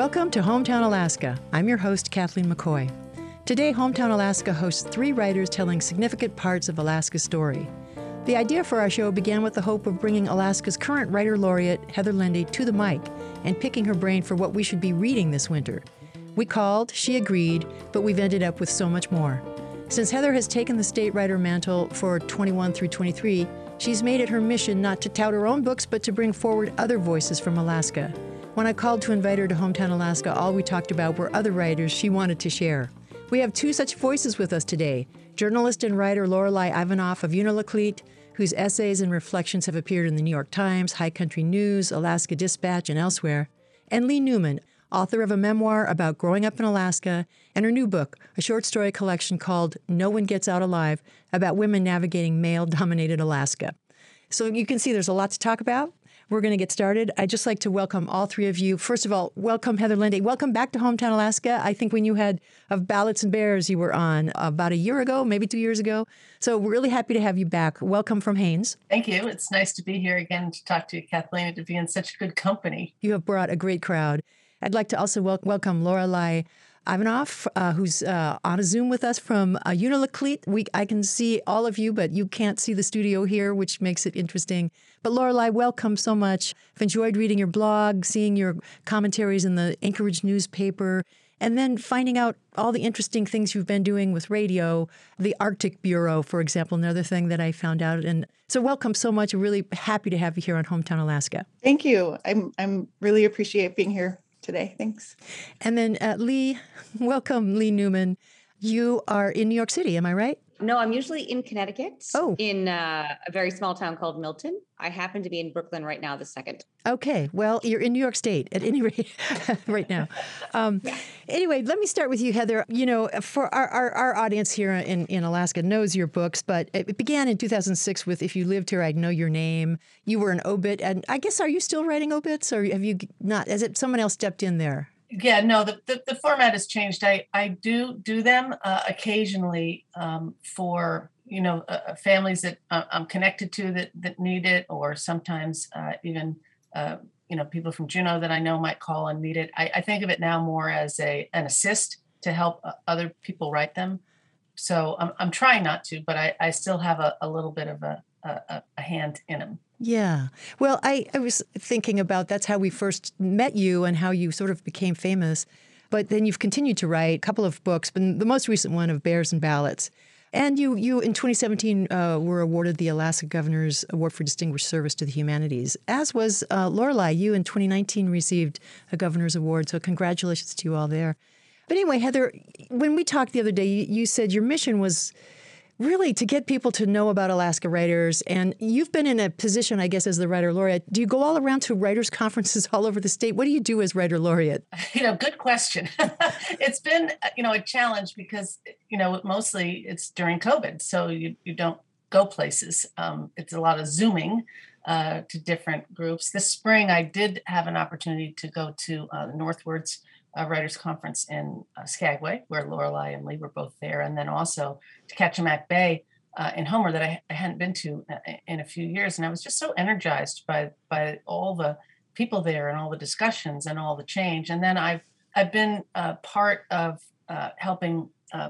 Welcome to Hometown Alaska. I'm your host, Kathleen McCoy. Today, Hometown Alaska hosts 3 writers telling significant parts of Alaska's story. The idea for our show began with the hope of bringing Alaska's current writer laureate, Heather Lendy, to the mic and picking her brain for what we should be reading this winter. We called, she agreed, but we've ended up with so much more. Since Heather has taken the state writer mantle for 21 through 23, she's made it her mission not to tout her own books, but to bring forward other voices from Alaska. When I called to invite her to Hometown Alaska, all we talked about were other writers she wanted to share. We have 2 such voices with us today. Journalist and writer Lorelei Ivanoff of Unalakleet, whose essays and reflections have appeared in the New York Times, High Country News, Alaska Dispatch, and elsewhere. And Lee Newman, author of a memoir about growing up in Alaska, and her new book, a short story collection called No One Gets Out Alive, about women navigating male-dominated Alaska. So you can see there's a lot to talk about. We're going to get started. I'd just like to welcome all 3 of you. First of all, welcome Heather Lendy. Welcome back to Hometown Alaska. I think when you had of Ballots and Bears, you were on about a year ago, maybe 2 years ago. So we're really happy to have you back. Welcome from Haines. Thank you. It's nice to be here again to talk to you, Kathleen, and to be in such good company. You have brought a great crowd. I'd like to also welcome Lorelei Ivanoff, who's on a Zoom with us from Unalakleet. I can see all of you, but you can't see the studio here, which makes it interesting. But Lorelei, welcome so much. I've enjoyed reading your blog, seeing your commentaries in the Anchorage newspaper, and then finding out all the interesting things you've been doing with radio, the Arctic Bureau, for example, another thing that I found out. And so welcome so much. I'm really happy to have you here on Hometown Alaska. Thank you. I'm really appreciate being here today. Thanks. And then Lee, welcome, Lee Newman. You are in New York City, am I right? No, I'm usually in Connecticut, in a very small town called Milton. I happen to be in Brooklyn right now, the second. Okay, well, you're in New York State at any rate right now. Anyway, let me start with you, Heather. You know, for our audience here in Alaska knows your books, but it began in 2006 with If You Lived Here, I'd Know Your Name. You were an obit, and I guess, are you still writing obits, or have you not? Has it someone else stepped in there? Yeah, no, the format has changed. I do them occasionally for, families that I'm connected to that need it, or sometimes even, people from Juneau that I know might call and need it. I think of it now more as an assist to help other people write them. So I'm trying not to, but I still have a little bit of a hand in them. Yeah. Well, I was thinking about that's how we first met you and how you sort of became famous. But then you've continued to write a couple of books, but the most recent one of Bears and Ballots. And you in 2017 were awarded the Alaska Governor's Award for Distinguished Service to the Humanities, as was Lorelei. You in 2019 received a Governor's Award, so congratulations to you all there. But anyway, Heather, when we talked the other day, you said your mission was really to get people to know about Alaska writers. And you've been in a position, I guess, as the writer laureate. Do you go all around to writers' conferences all over the state? What do you do as writer laureate? Good question. It's been, a challenge because, mostly it's during COVID. So you don't go places. It's a lot of Zooming to different groups. This spring, I did have an opportunity to go to the Northwards Writers Conference in Skagway, where Lorelei and Lee were both there, and then also to Kachemak Bay in Homer that I hadn't been to in a few years. And I was just so energized by all the people there and all the discussions and all the change. And then I've been part of helping,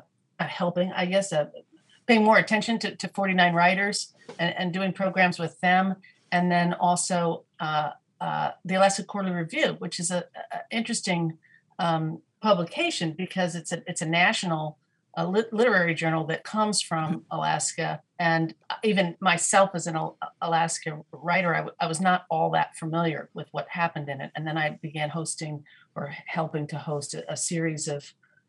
I guess, paying more attention to 49 writers and doing programs with them. And then also the Alaska Quarterly Review, which is a interesting publication because it's a national literary journal that comes from Alaska. And even myself as an Alaska writer, I was not all that familiar with what happened in it. And then I began hosting or helping to host a series of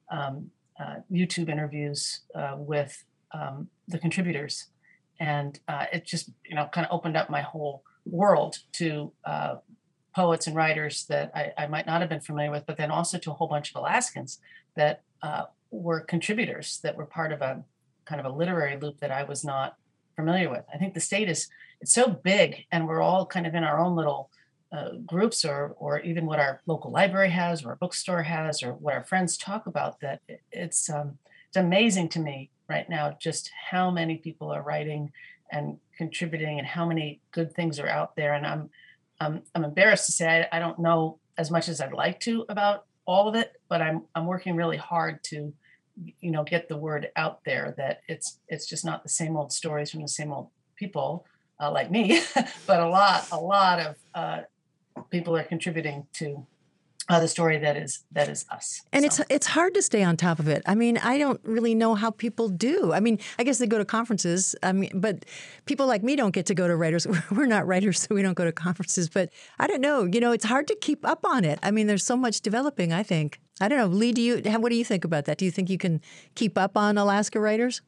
YouTube interviews with the contributors. And it just, kind of opened up my whole world to poets and writers that I might not have been familiar with, but then also to a whole bunch of Alaskans that were contributors that were part of a kind of a literary loop that I was not familiar with. I think the state it's so big, and we're all kind of in our own little groups, or even what our local library has, or our bookstore has, or what our friends talk about, that it's amazing to me right now just how many people are writing and contributing and how many good things are out there. And I'm embarrassed to say I don't know as much as I'd like to about all of it, but I'm working really hard to, get the word out there that it's just not the same old stories from the same old people like me, but a lot of people are contributing to the story that is us. And it's hard to stay on top of it. I mean, I don't really know how people do. I mean, I guess they go to conferences. I mean, but people like me don't get to go to writers. We're not writers, so we don't go to conferences. But I don't know. It's hard to keep up on it. I mean, there's so much developing, I think. I don't know. Lee, what do you think about that? Do you think you can keep up on Alaska writers?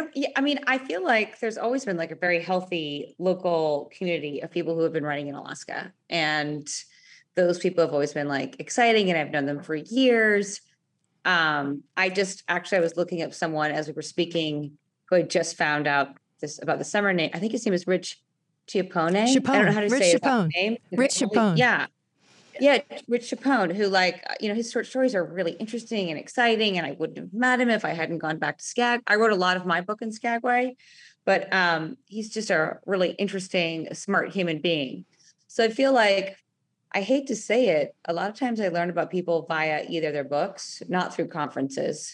I feel like there's always been like a very healthy local community of people who have been writing in Alaska. And those people have always been like exciting, and I've known them for years. I was looking up someone as we were speaking who I just found out this about the summer name. I think his name is Rich Chiappone. I don't know how to say his name. Rich Chiappone. Yeah, Rich Chiappone, who his short stories are really interesting and exciting, and I wouldn't have met him if I hadn't gone back to Skag. I wrote a lot of my book in Skagway, but he's just a really interesting, smart human being. So I feel like, I hate to say it, a lot of times I learn about people via either their books, not through conferences.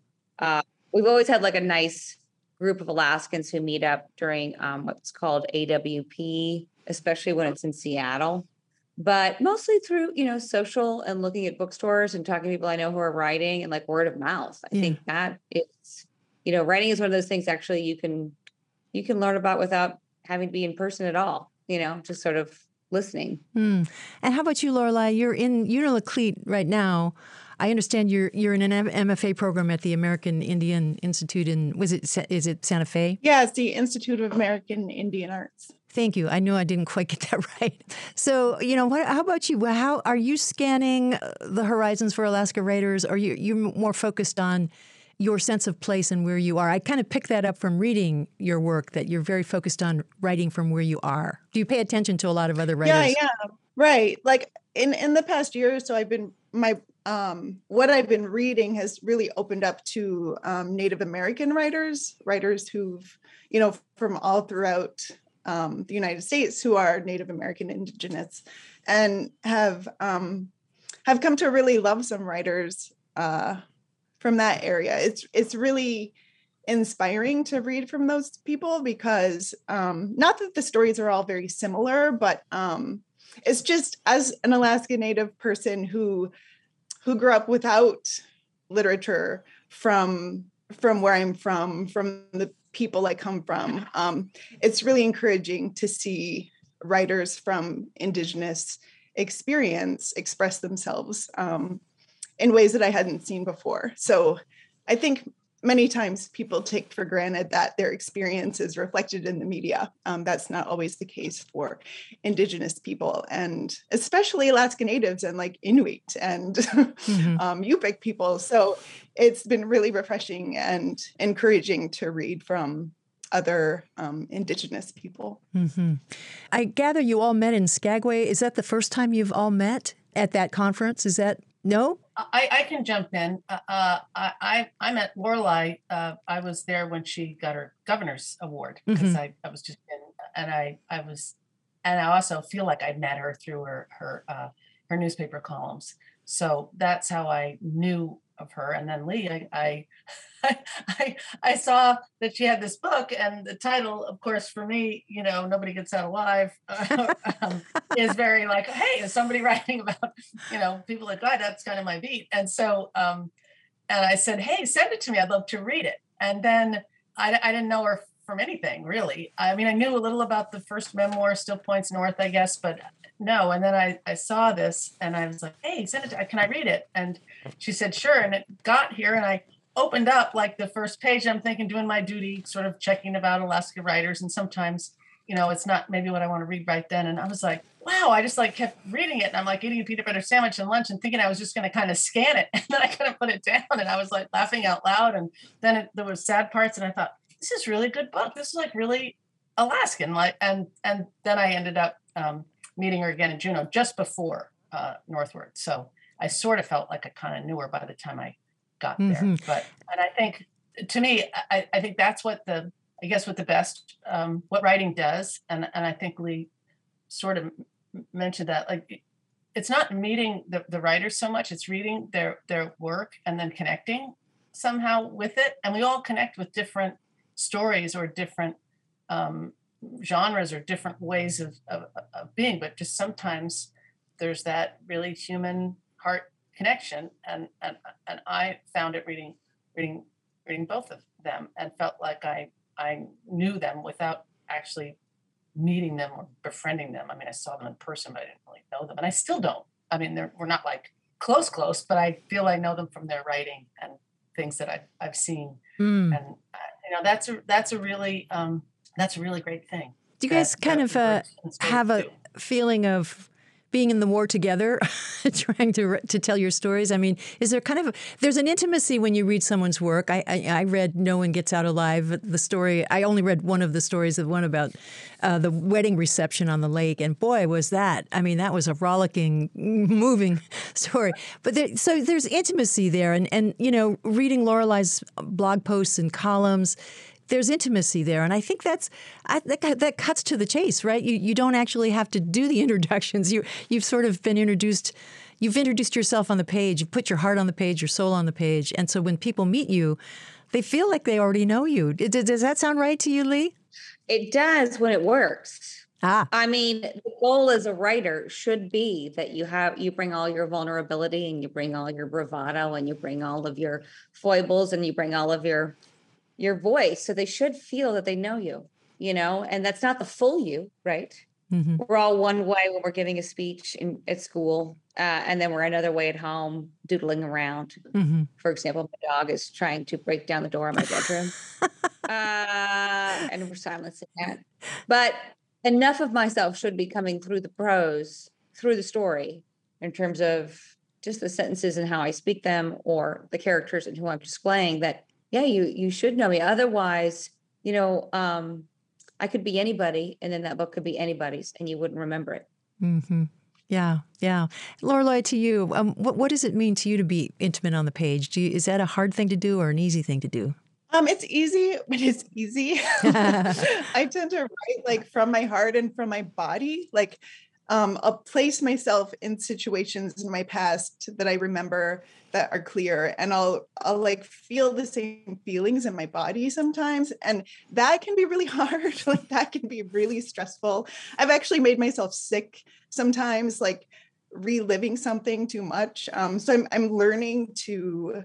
We've always had like a nice group of Alaskans who meet up during what's called AWP, especially when it's in Seattle. But mostly through, social and looking at bookstores and talking to people I know who are writing and like word of mouth. I think that it's, writing is one of those things actually you can learn about without having to be in person at all, just sort of listening. And how about you, Lorelei? You're in Unalakleet right now. I understand you're in an MFA program at the American Indian Institute is it Santa Fe? Yeah, it's the Institute of American Indian Arts. Thank you. I knew I didn't quite get that right. So, how about you? How are you scanning the horizons for Alaska writers? Or you're more focused on your sense of place and where you are? I kind of picked that up from reading your work, that you're very focused on writing from where you are. Do you pay attention to a lot of other writers? Yeah, right. Like in the past year or so, I've been what I've been reading has really opened up to Native American writers who've, from all throughout the United States who are Native American Indigenous, and have come to really love some writers from that area. It's really inspiring to read from those people because not that the stories are all very similar, but it's just, as an Alaska Native person who grew up without literature from where I'm from the people I come from, it's really encouraging to see writers from Indigenous experience express themselves in ways that I hadn't seen before. So I think many times people take for granted that their experience is reflected in the media. That's not always the case for Indigenous people, and especially Alaska Natives and like Inuit and Yupik people. So it's been really refreshing and encouraging to read from other Indigenous people. Mm-hmm. I gather you all met in Skagway. Is that the first time you've all met at that conference? Is that no? I can jump in. I met Lorelei. I was there when she got her governor's award because I was just in, and I also feel like I met her through her newspaper columns. So that's how I knew of her. And then Lee, I saw that she had this book, and the title, of course, for me, Nobody Gets Out Alive, is very like, hey, is somebody writing about, people that died? That's kind of my beat. And so, and I said, hey, send it to me. I'd love to read it. And then I didn't know her from anything, really. I mean, I knew a little about the first memoir, Still Points North, I guess, but no. And then I saw this and I was like, hey, send it can I read it? And she said, sure. And it got here and I opened up like the first page. I'm thinking, doing my duty, sort of checking about Alaska writers. And sometimes, it's not maybe what I want to read right then. And I was like, wow, I just like kept reading it. And I'm like eating a peanut butter sandwich and lunch and thinking I was just going to kind of scan it. And then I kind of put it down and I was like laughing out loud. And then there was sad parts. And I thought, this is really good book. This is like really Alaskan. And then I ended up meeting her again in Juneau just before Northward. So I sort of felt like I kind of knew her by the time I got there. And I think, to me, I think that's what the best, what writing does. And I think we sort of mentioned that, like, it's not meeting the writers so much, it's reading their work and then connecting somehow with it. And we all connect with different stories or different genres or different ways of being, but just sometimes there's that really human heart connection. And I found it reading both of them and felt like I knew them without actually meeting them or befriending them. I mean, I saw them in person, but I didn't really know them, and I still don't. I mean, we're not like close, but I feel I know them from their writing and things that I've seen, and that's a really great thing. Do you guys kind of have a feeling of being in the war together, trying to tell your stories? I mean, is there kind of there's an intimacy when you read someone's work? I read No One Gets Out Alive, the story. I only read one of the stories, the one about the wedding reception on the lake, and boy, was that! I mean, that was a rollicking, moving story. But so there's intimacy there, and reading Lorelei's blog posts and columns. There's intimacy there, and I think that cuts to the chase, right? You don't actually have to do the introductions. You've sort of been introduced. You've introduced yourself on the page. You put your heart on the page, your soul on the page, and so when people meet you, they feel like they already know you. Does that sound right to you, Lee? It does when it works. I mean, the goal as a writer should be that you bring all your vulnerability and you bring all your bravado and you bring all of your foibles and you bring all of your voice. So they should feel that they know you, and that's not the full you, right? Mm-hmm. We're all one way when we're giving a speech at school. And then we're another way at home, doodling around. Mm-hmm. For example, my dog is trying to break down the door in my bedroom. And we're silencing that. But enough of myself should be coming through the prose, through the story, in terms of just the sentences and how I speak them or the characters and who I'm displaying that, yeah, you should know me. Otherwise, I could be anybody, and then that book could be anybody's, and you wouldn't remember it. Mm-hmm. Yeah. Lorelei, to you, what does it mean to you to be intimate on the page? Is that a hard thing to do or an easy thing to do? It's easy, but it's easy. I tend to write from my heart and from my body. I'll place myself in situations in my past that I remember that are clear, and I'll feel the same feelings in my body sometimes. And that can be really hard. That can be really stressful. I've actually made myself sick sometimes, reliving something too much. So I'm learning to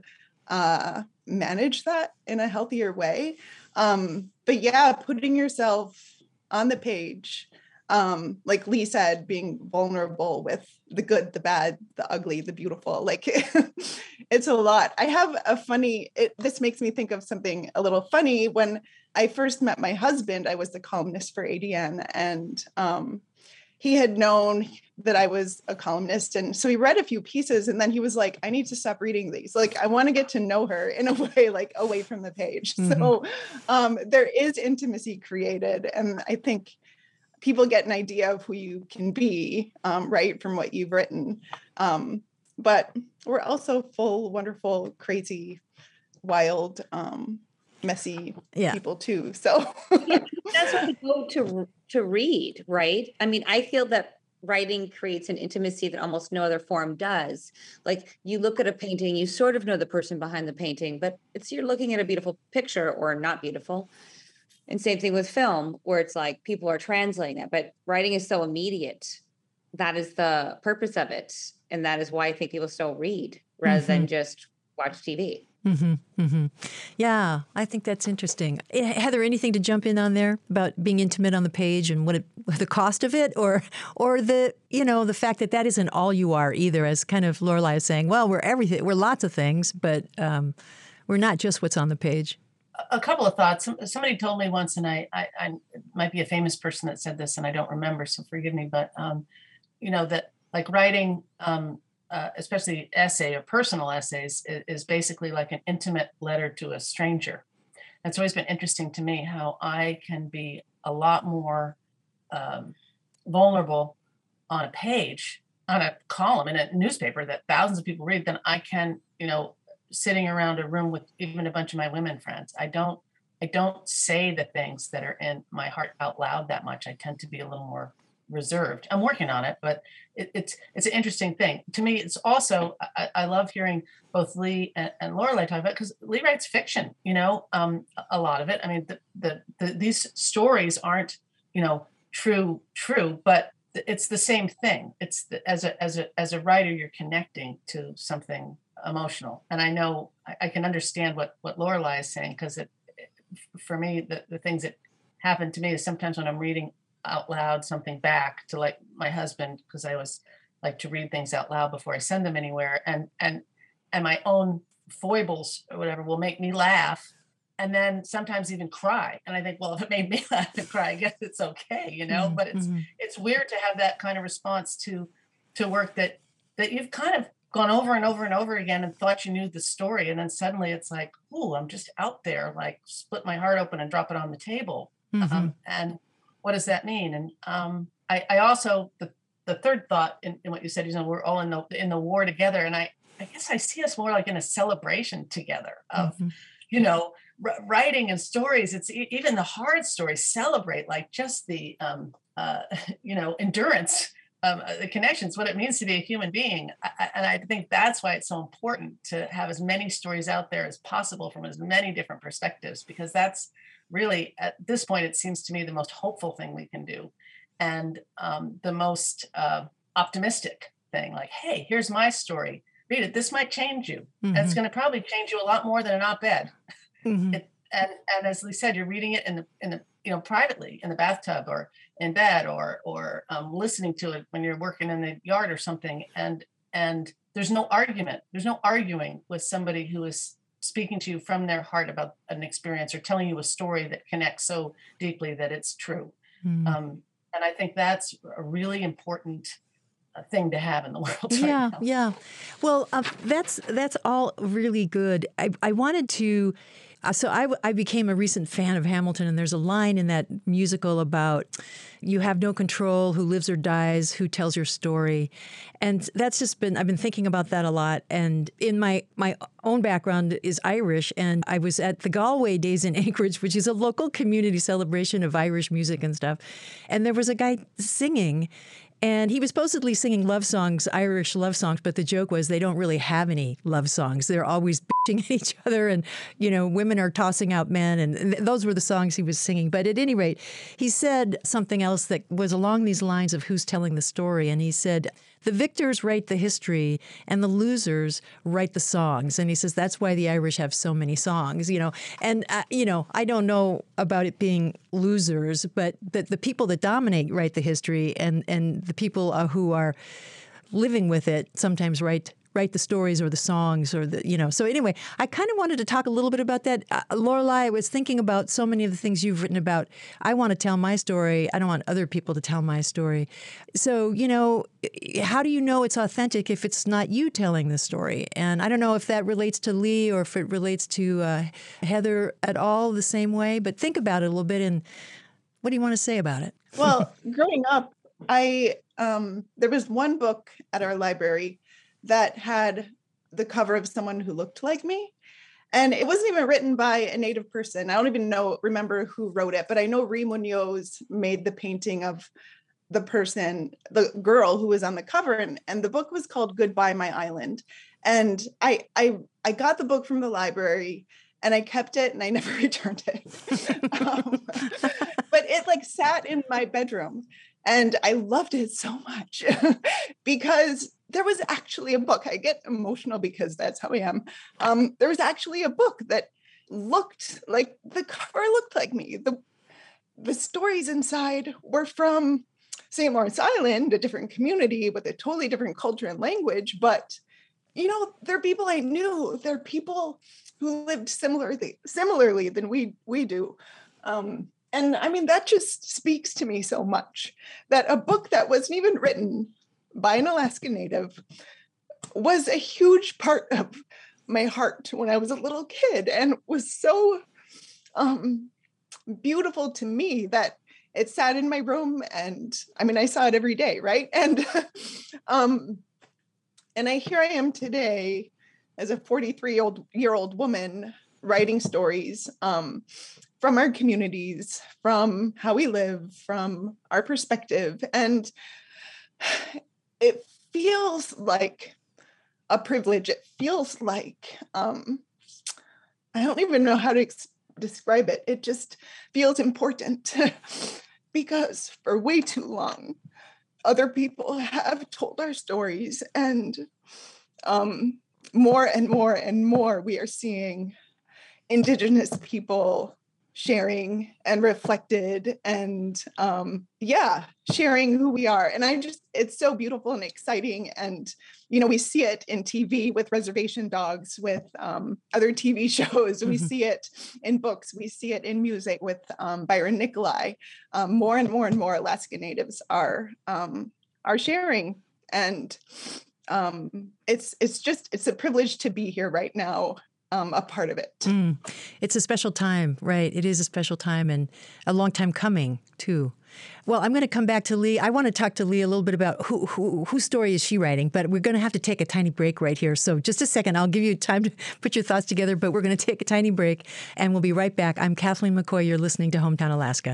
manage that in a healthier way. But yeah, putting yourself on the page, like Lee said, being vulnerable with the good, the bad, the ugly, the beautiful, it's a lot. I have this makes me think of something a little funny. When I first met my husband, I was the columnist for ADN, and he had known that I was a columnist. And so he read a few pieces, and then he was like, I need to stop reading these. I want to get to know her in a way, away from the page. Mm-hmm. So there is intimacy created. And I think people get an idea of who you can be, right, from what you've written. But we're also full, wonderful, crazy, wild, messy people too. So that's what we go to read, right? I mean, I feel that writing creates an intimacy that almost no other form does. You look at a painting, you sort of know the person behind the painting, but you're looking at a beautiful picture or not beautiful. And same thing with film, where it's people are translating that, but writing is so immediate. That is the purpose of it. And that is why I think people still read rather than just watch TV. Mm-hmm, mm-hmm. Yeah, I think that's interesting. Heather, anything to jump in on there about being intimate on the page and what the cost of it, or the the fact that isn't all you are either, as kind of Lorelei is saying. Well, we're everything. We're lots of things, but we're not just what's on the page. A couple of thoughts. Somebody told me once, and I might be a famous person that said this, and I don't remember, so forgive me. But that writing. Especially essay or personal essays, is basically like an intimate letter to a stranger. It's always been interesting to me how I can be a lot more vulnerable on a page, on a column in a newspaper that thousands of people read than I can, sitting around a room with even a bunch of my women friends. I don't say the things that are in my heart out loud that much. I tend to be a little more reserved. I'm working on it, but it's an interesting thing to me. It's also I love hearing both Lee and Lorelei talk about, because Lee writes fiction, a lot of it. I mean, these stories aren't, true, but it's the same thing. It's as a writer, you're connecting to something emotional, and I know I can understand what Lorelei is saying, because for me, the things that happen to me is sometimes when I'm reading out loud something back to, like, my husband, because I always like to read things out loud before I send them anywhere, and my own foibles or whatever will make me laugh, and then sometimes even cry. And I think, well, if it made me laugh and cry, I guess it's okay, But it's weird to have that kind of response to work that you've kind of gone over and over and over again and thought you knew the story, and then suddenly it's like, ooh, I'm just out there, like, split my heart open and drop it on the table. And what does that mean? And I also, the third thought in what you said, we're all in the war together, and I guess I see us more like in a celebration together of, writing and stories. It's even the hard stories celebrate, like, just the endurance, the connections, what it means to be a human being. And I think that's why it's so important to have as many stories out there as possible from as many different perspectives, because that's really, at this point, it seems to me, the most hopeful thing we can do, and the most optimistic thing. Like, hey, here's my story. Read it. This might change you. And it's going to probably change you a lot more than an op-ed. And as Lee said, you're reading it in the privately in the bathtub or in bed, or listening to it when you're working in the yard or something. And there's no argument. There's no arguing with somebody who is speaking to you from their heart about an experience, or telling you a story that connects so deeply that it's true. And I think that's a really important thing to have in the world right now. Yeah. Well, that's all really good. I wanted to. So I became a recent fan of Hamilton, and there's a line in that musical about you have no control, who lives or dies, who tells your story. And that's just I've been thinking about that a lot. And in my own background is Irish, and I was at the Galway Days in Anchorage, which is a local community celebration of Irish music and stuff. And there was a guy singing, and he was supposedly singing love songs, Irish love songs, but the joke was they don't really have any love songs. They're always bitching at each other, and, women are tossing out men, and those were the songs he was singing. But at any rate, he said something else that was along these lines of who's telling the story, and he said, the victors write the history and the losers write the songs. And he says that's why the Irish have so many songs, And, I don't know about it being losers, but the people that dominate write the history, and the people who are living with it sometimes write the stories or the songs or So anyway, I kind of wanted to talk a little bit about that. Lorelei, I was thinking about so many of the things you've written about. I want to tell my story. I don't want other people to tell my story. So, how do you know it's authentic if it's not you telling the story? And I don't know if that relates to Lee or if it relates to Heather at all the same way, but think about it a little bit. And what do you want to say about it? Well, growing up, there was one book at our library that had the cover of someone who looked like me. And it wasn't even written by a Native person. I don't even remember who wrote it, but I know Ree Munoz made the painting of the girl who was on the cover. And the book was called Goodbye, My Island. And I got the book from the library, and I kept it, and I never returned it. But it sat in my bedroom, and I loved it so much because there was actually a book. I get emotional because that's how I am. There was actually a book that looked like the cover looked like me. The stories inside were from St. Lawrence Island, a different community with a totally different culture and language. But, they're people I knew. They're people who lived similarly than we do. And I mean, that just speaks to me so much, that a book that wasn't even written by an Alaska Native was a huge part of my heart when I was a little kid, and was so beautiful to me that it sat in my room. And I mean, I saw it every day, right? And here I am today as a 43-year-old woman writing stories. from our communities, from how we live, from our perspective. And it feels like a privilege. It feels like, I don't even know how to describe it. It just feels important because for way too long, other people have told our stories, and more and more and more, we are seeing Indigenous people sharing and reflected and sharing who we are. And it's so beautiful and exciting. And, we see it in TV with Reservation Dogs, with other TV shows. We see it in books. We see it in music with Byron Nikolai. More and more and more Alaska Natives are sharing. And it's a privilege to be here right now. A part of it. It's a special time, right? It is a special time and a long time coming, too. Well, I'm going to come back to Lee. I want to talk to Lee a little bit about whose story is she writing, but we're going to have to take a tiny break right here. So just a second, I'll give you time to put your thoughts together, but we're going to take a tiny break and we'll be right back. I'm Kathleen McCoy. You're listening to Hometown Alaska.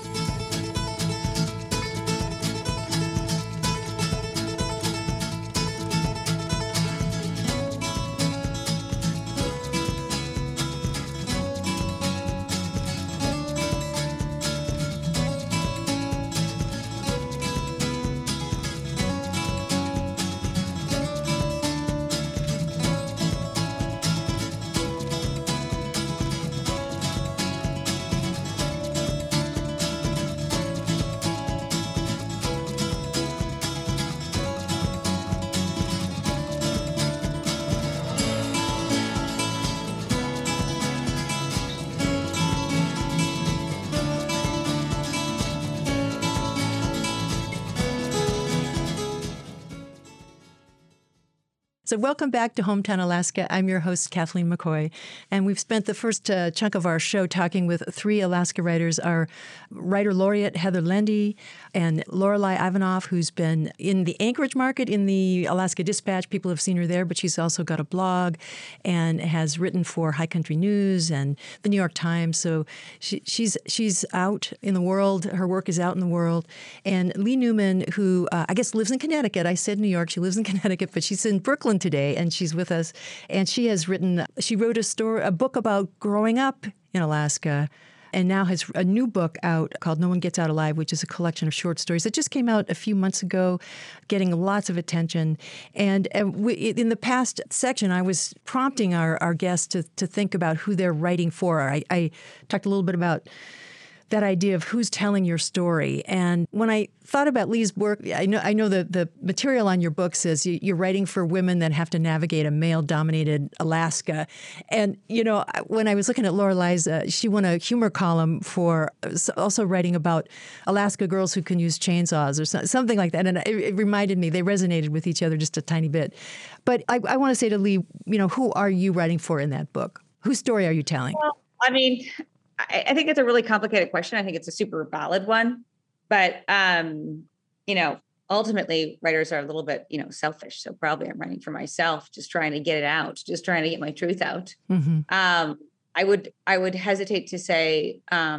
So welcome back to Hometown Alaska. I'm your host, Kathleen McCoy, and we've spent the first chunk of our show talking with three Alaska writers, our writer laureate, Heather Lendy, and Lorelei Ivanoff, who's been in the Anchorage market in the Alaska Dispatch. People have seen her there, but she's also got a blog and has written for High Country News and the New York Times. So she's out in the world. Her work is out in the world. And Lee Newman, who I guess lives in Connecticut. I said New York. She lives in Connecticut, but she's in Brooklyn today, and she's with us. And she wrote a book about growing up in Alaska, and now has a new book out called No One Gets Out Alive, which is a collection of short stories that just came out a few months ago, getting lots of attention. And in the past section, I was prompting our guests to think about who they're writing for. I talked a little bit about that idea of who's telling your story. And when I thought about Lee's work, I know the material on your book says you're writing for women that have to navigate a male-dominated Alaska. And, when I was looking at Lorelei's, she won a humor column for also writing about Alaska girls who can use chainsaws or something like that. And it reminded me, they resonated with each other just a tiny bit. But I want to say to Lee, who are you writing for in that book? Whose story are you telling? Well, I think it's a really complicated question. I think it's a super valid one, but, ultimately writers are a little bit, selfish. So probably I'm writing for myself, just trying to get it out, just trying to get my truth out. Mm-hmm. I would hesitate to say,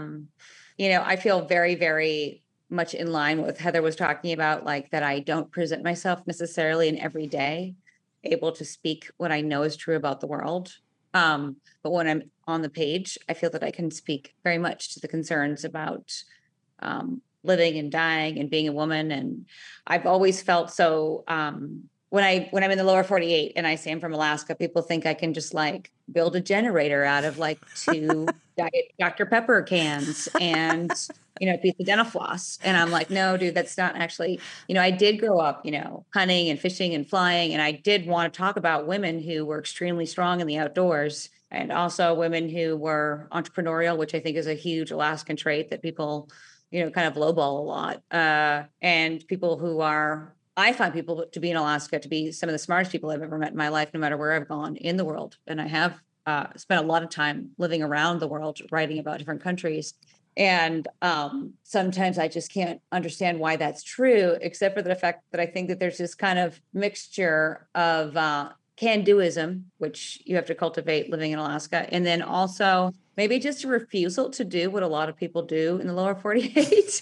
I feel very, very much in line with what Heather was talking about, like that I don't present myself necessarily in every day able to speak what I know is true about the world. But when I'm on the page, I feel that I can speak very much to the concerns about living and dying and being a woman. And I've always felt so when I'm in the lower 48 and I say I'm from Alaska, people think I can just like build a generator out of like 2 Diet Dr. Pepper cans and a piece of dental floss. And I'm like, no, dude, that's not actually, I did grow up, hunting and fishing and flying. And I did want to talk about women who were extremely strong in the outdoors, and also women who were entrepreneurial, which I think is a huge Alaskan trait that people, kind of lowball a lot. And people who I find people to be in Alaska to be some of the smartest people I've ever met in my life, no matter where I've gone in the world. And I have spent a lot of time living around the world, writing about different countries. And sometimes I just can't understand why that's true, except for the fact that I think that there's this kind of mixture of can-doism, which you have to cultivate living in Alaska, and then also maybe just a refusal to do what a lot of people do in the lower 48.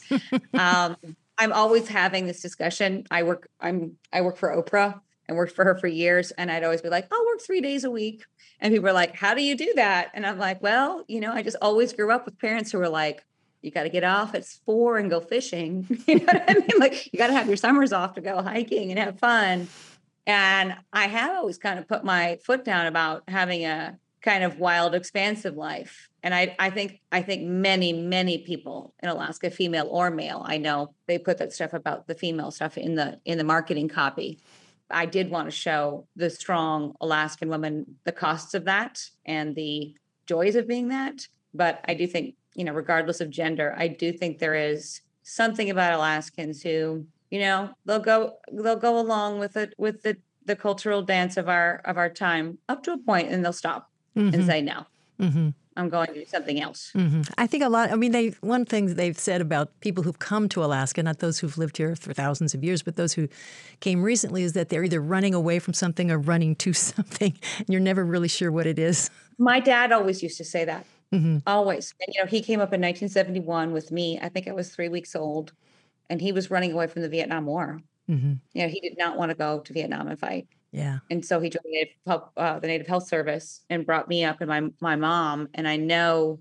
I'm always having this discussion. I work for Oprah and worked for her for years. And I'd always be like, I'll work 3 days a week. And people are like, how do you do that? And I'm like, well, I just always grew up with parents who were like, you got to get off at 4 and go fishing. You know what I mean? Like, you got to have your summers off to go hiking and have fun. And I have always kind of put my foot down about having a kind of wild, expansive life. And I think many, many people in Alaska, female or male, I know they put that stuff about the female stuff in the marketing copy. I did want to show the strong Alaskan women, the costs of that and the joys of being that. But I do think, regardless of gender, I do think there is something about Alaskans who, they'll go along with it, with the cultural dance of our time up to a point, and they'll stop and say, no, I'm going to do something else. I think one thing they've said about people who've come to Alaska, not those who've lived here for thousands of years, but those who came recently, is that they're either running away from something or running to something. And you're never really sure what it is. My dad always used to say that. Always. And, he came up in 1971 with me. I think I was 3 weeks old, and he was running away from the Vietnam War. He did not want to go to Vietnam and fight. Yeah. And so he joined the Native Health Service and brought me up and my mom. And I know,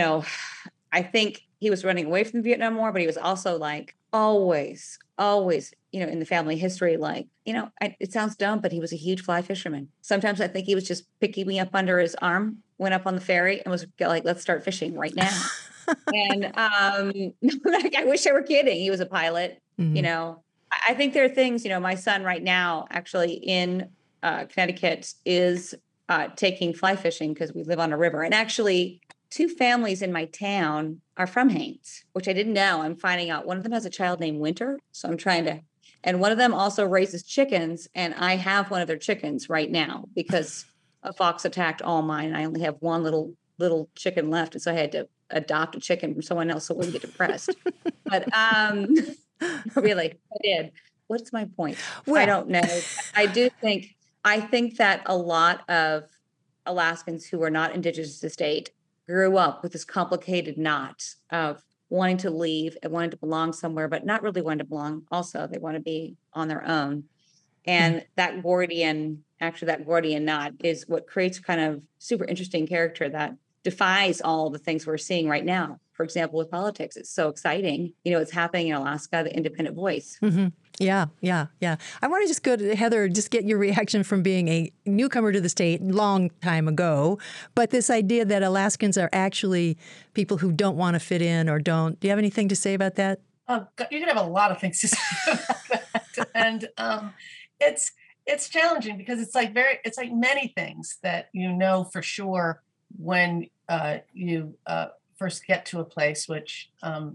I think he was running away from the Vietnam War, but he was also like always, in the family history, like, it sounds dumb, but he was a huge fly fisherman. Sometimes I think he was just picking me up under his arm, went up on the ferry and was like, let's start fishing right now. And like, I wish I were kidding. He was a pilot, I think there are things, my son right now, actually in Connecticut, is taking fly fishing because we live on a river. And actually, 2 families in my town are from Haines, which I didn't know. I'm finding out one of them has a child named Winter. So I'm trying to, and one of them also raises chickens. And I have one of their chickens right now because a fox attacked all mine. I only have one little chicken left. And so I had to adopt a chicken from someone else so I wouldn't get depressed. But really, I did. What's my point? Well, I don't know. I think that a lot of Alaskans who are not indigenous to the state grew up with this complicated knot of wanting to leave and wanting to belong somewhere, but not really wanting to belong. Also, they want to be on their own. And that Gordian knot is what creates kind of super interesting character that defies all the things we're seeing right now. For example, with politics, it's so exciting. It's happening in Alaska, the independent voice. Yeah. I want to just go to Heather, just get your reaction from being a newcomer to the state long time ago. But this idea that Alaskans are actually people who don't want to fit in or don't. Do you have anything to say about that? Oh, you can have a lot of things to say about that. And it's challenging because it's like many things that for sure when you first get to a place, which,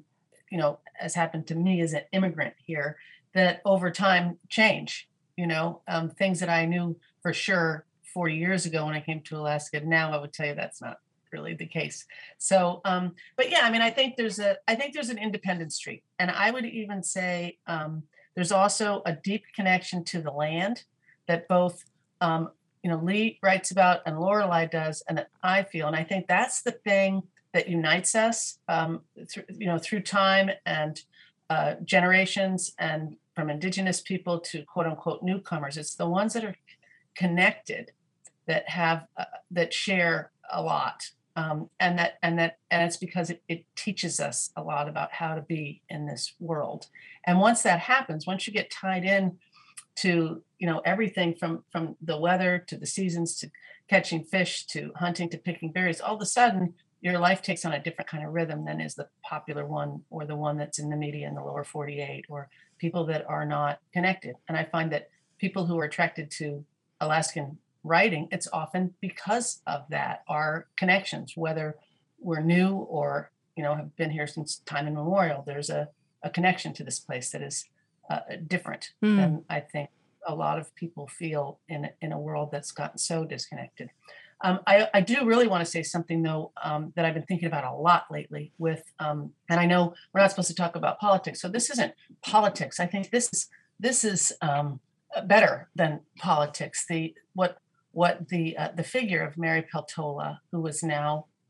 has happened to me as an immigrant here, that over time change, things that I knew for sure 40 years ago when I came to Alaska. Now I would tell you that's not really the case. So, but yeah, I think there's an independent streak. And I would even say there's also a deep connection to the land that both, Lee writes about and Lorelei does, and that I feel. And I think that's the thing that unites us through time and generations, and from indigenous people to quote unquote newcomers. It's the ones that are connected that have that share a lot, and it's because it teaches us a lot about how to be in this world. And once that happens, once you get tied in to everything from the weather to the seasons to catching fish to hunting to picking berries, all of a sudden your life takes on a different kind of rhythm than is the popular one or the one that's in the media in the lower 48 or people that are not connected. And I find that people who are attracted to Alaskan writing, it's often because of that, our connections, whether we're new or have been here since time immemorial. There's a connection to this place that is different than I think a lot of people feel in a world that's gotten so disconnected. I do really want to say something, though, that I've been thinking about a lot lately with, and I know we're not supposed to talk about politics, so this isn't politics. I think this is better than politics. What the figure of Mary Peltola, who is now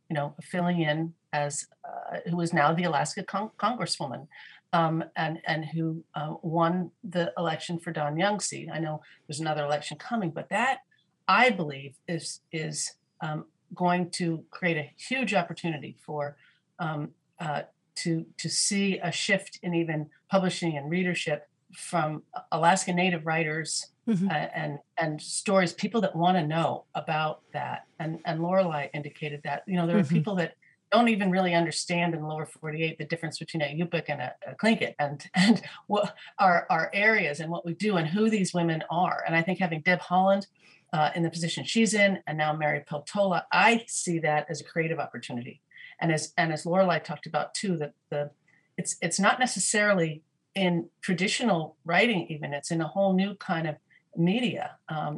filling in as who is now the Alaska Congresswoman, and who won the election for Don Young's seat. I know there's another election coming, but that, I believe, is going to create a huge opportunity for to see a shift in even publishing and readership from Alaska Native writers and stories, people that want to know about that. And Lorelei indicated that, there are people that don't even really understand in the lower 48 the difference between a Yupik and a Tlingit and what our areas and what we do and who these women are. And I think having Deb Holland in the position she's in, and now Mary Peltola, I see that as a creative opportunity. And as Lorelei talked about too, that it's not necessarily in traditional writing, even it's in a whole new kind of media.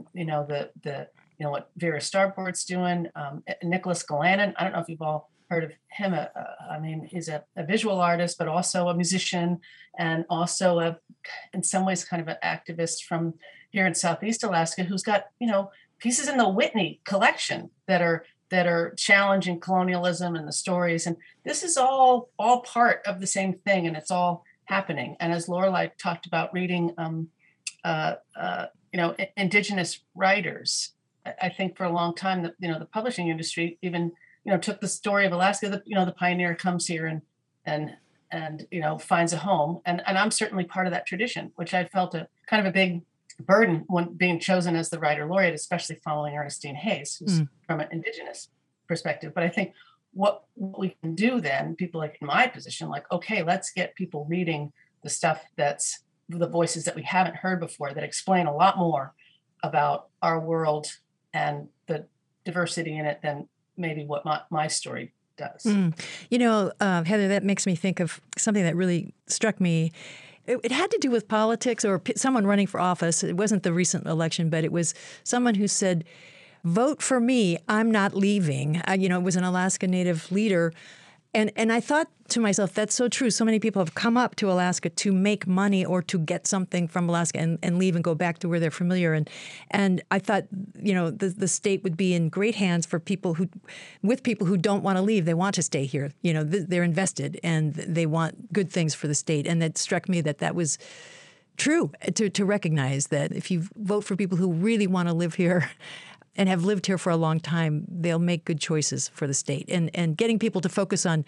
What Vera Starport's doing, Nicholas Galanin. I don't know if you've all heard of him. He's a visual artist, but also a musician, and also in some ways kind of an activist from here in Southeast Alaska, who's got pieces in the Whitney collection that are challenging colonialism and the stories. And this is all part of the same thing, and it's all happening. And as Lorelei talked about reading, Indigenous writers, I think for a long time that the publishing industry even took the story of Alaska. The pioneer comes here and finds a home, and I'm certainly part of that tradition, which I felt a kind of a big burden when being chosen as the writer laureate, especially following Ernestine Hayes, who's from an Indigenous perspective. But I think what we can do then, people like in my position, like, okay, let's get people reading the stuff that's the voices that we haven't heard before, that explain a lot more about our world and the diversity in it than maybe what my story does. Heather, that makes me think of something that really struck me. It had to do with politics or someone running for office. It wasn't the recent election, but it was someone who said, "Vote for me, I'm not leaving." It was an Alaska Native leader. And I thought to myself, that's so true. So many people have come up to Alaska to make money or to get something from Alaska and leave and go back to where they're familiar. And I thought, the state would be in great hands for people who don't want to leave. They want to stay here. They're invested and they want good things for the state. And it struck me that was true, to recognize that if you vote for people who really want to live here and have lived here for a long time, they'll make good choices for the state. And getting people to focus on,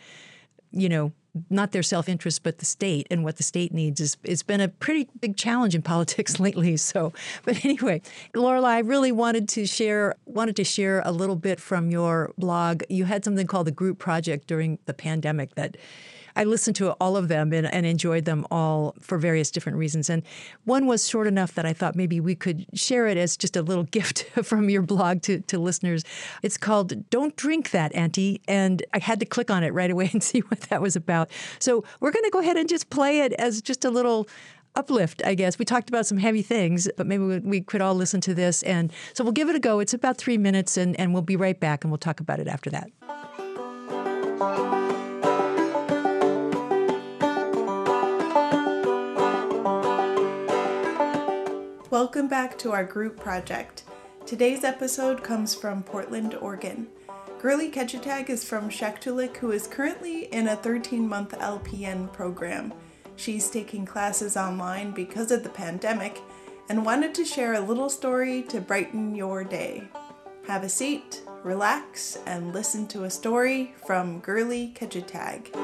not their self-interest, but the state and what the state needs it's been a pretty big challenge in politics lately. So, but anyway, Lorelei, I really wanted to share a little bit from your blog. You had something called the Group Project during the pandemic that I listened to all of them and enjoyed them all for various different reasons. And one was short enough that I thought maybe we could share it as just a little gift from your blog to listeners. It's called Don't Drink That, Auntie. And I had to click on it right away and see what that was about. So we're going to go ahead and just play it as just a little uplift, I guess. We talked about some heavy things, but maybe we could all listen to this. And so we'll give it a go. It's about 3 minutes, and we'll be right back, and we'll talk about it after that. Welcome back to our group project. Today's episode comes from Portland, Oregon. Girlie Ketchatag is from Shaktoolik, who is currently in a 13-month LPN program. She's taking classes online because of the pandemic and wanted to share a little story to brighten your day. Have a seat, relax, and listen to a story from Girlie Ketchatag.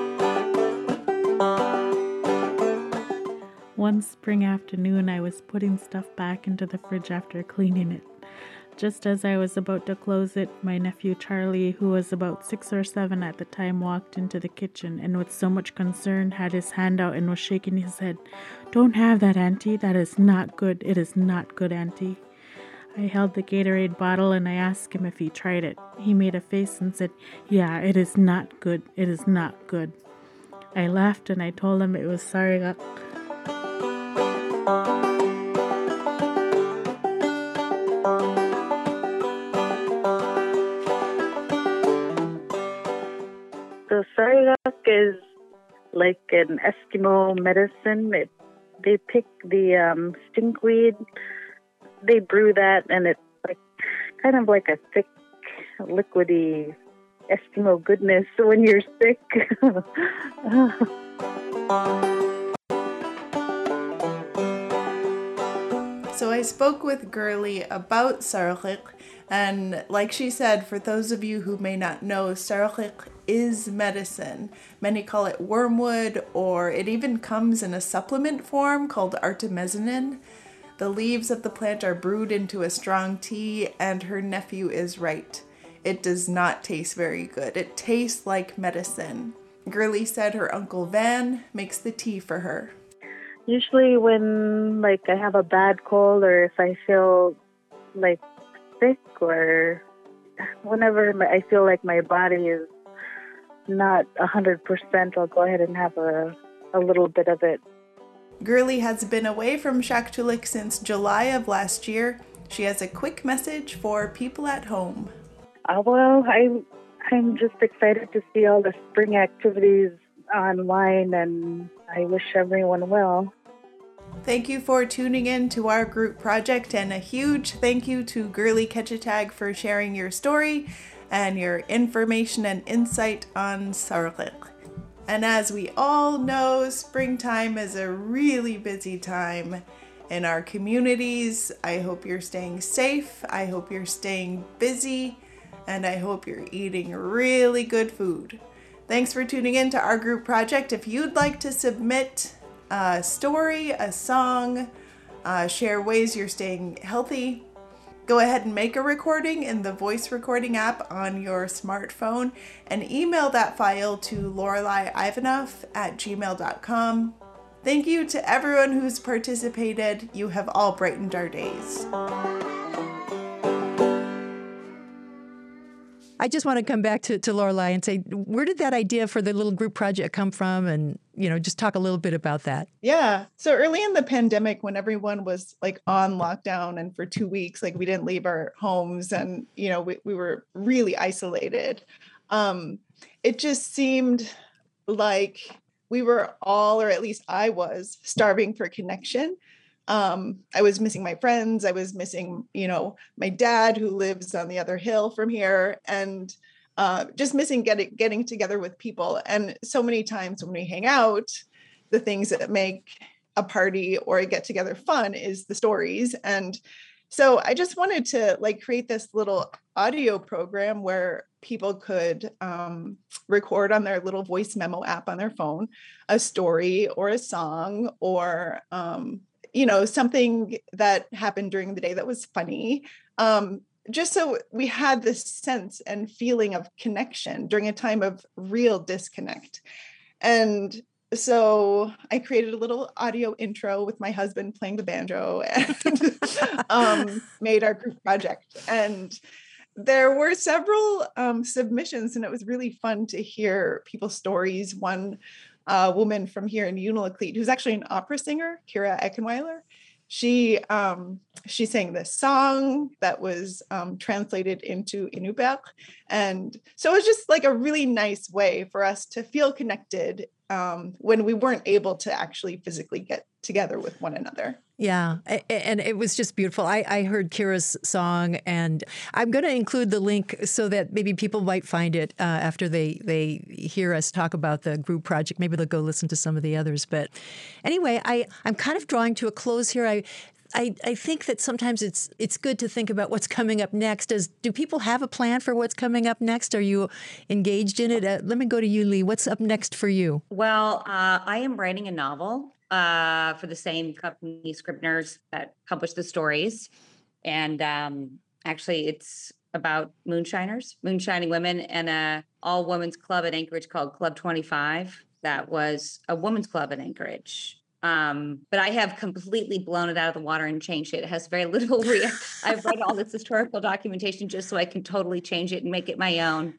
One spring afternoon, I was putting stuff back into the fridge after cleaning it. Just as I was about to close it, my nephew Charlie, who was about 6 or 7 at the time, walked into the kitchen and with so much concern had his hand out and was shaking his head. "Don't have that, Auntie. That is not good. It is not good, Auntie." I held the Gatorade bottle and I asked him if he tried it. He made a face and said, "Yeah, it is not good. It is not good." I laughed and I told him it was sarigak. So sarigak is like an Eskimo medicine. They pick the stinkweed, they brew that, and it's like kind of like a thick, liquidy Eskimo goodness when you're sick. So I spoke with Girly about sarlik, and like she said, for those of you who may not know, sarlik is medicine. Many call it wormwood, or it even comes in a supplement form called artemisinin. The leaves of the plant are brewed into a strong tea, and her nephew is right. It does not taste very good. It tastes like medicine. Girly said her Uncle Van makes the tea for her. Usually when like I have a bad cold or if I feel like sick or whenever I feel like my body is not 100%, I'll go ahead and have a little bit of it. Girly has been away from Shaktoolik since July of last year. She has a quick message for people at home. Well, I'm just excited to see all the spring activities online, and I wish everyone well. Thank you for tuning in to our group project, and a huge thank you to Girly Ketchetag for sharing your story and your information and insight on sarlik. And as we all know, springtime is a really busy time in our communities. I hope you're staying safe. I hope you're staying busy. And I hope you're eating really good food. Thanks for tuning in to our group project. If you'd like to submit a story, a song, share ways you're staying healthy, go ahead and make a recording in the voice recording app on your smartphone and email that file to LorelaiIvanov@gmail.com. Thank you to everyone who's participated. You have all brightened our days. I just want to come back to Lorelai and say, where did that idea for the little group project come from? And, just talk a little bit about that. Yeah. So early in the pandemic, when everyone was like on lockdown and for 2 weeks, like we didn't leave our homes and, we were really isolated. It just seemed like we were all, or at least I was, starving for connection. I was missing my friends. I was missing, my dad who lives on the other hill from here, and just missing getting together with people. And so many times when we hang out, the things that make a party or a get together fun is the stories. And so I just wanted to create this little audio program where people could record on their little voice memo app on their phone a story or a song or something that happened during the day that was funny, just so we had this sense and feeling of connection during a time of real disconnect. And so I created a little audio intro with my husband playing the banjo and made our group project. And there were several submissions, and it was really fun to hear people's stories. One woman from here in Unalakleet, who's actually an opera singer, Kira Eckenweiler. She sang this song that was translated into Inupiaq. And so it was just like a really nice way for us to feel connected when we weren't able to actually physically get together with one another. Yeah, and it was just beautiful. I heard Kira's song, and I'm going to include the link so that maybe people might find it after they hear us talk about the group project. Maybe they'll go listen to some of the others. But anyway, I'm kind of drawing to a close here. I think that sometimes it's good to think about what's coming up next. Do people have a plan for what's coming up next? Are you engaged in it? Let me go to you, Lee. What's up next for you? Well, I am writing a novel for the same company, Scribners, that published the stories. And actually, it's about moonshining women, and a all-women's club in Anchorage called Club 25. That was a women's club in Anchorage. But I have completely blown it out of the water and changed it. It has very little I've read all this historical documentation just so I can totally change it and make it my own.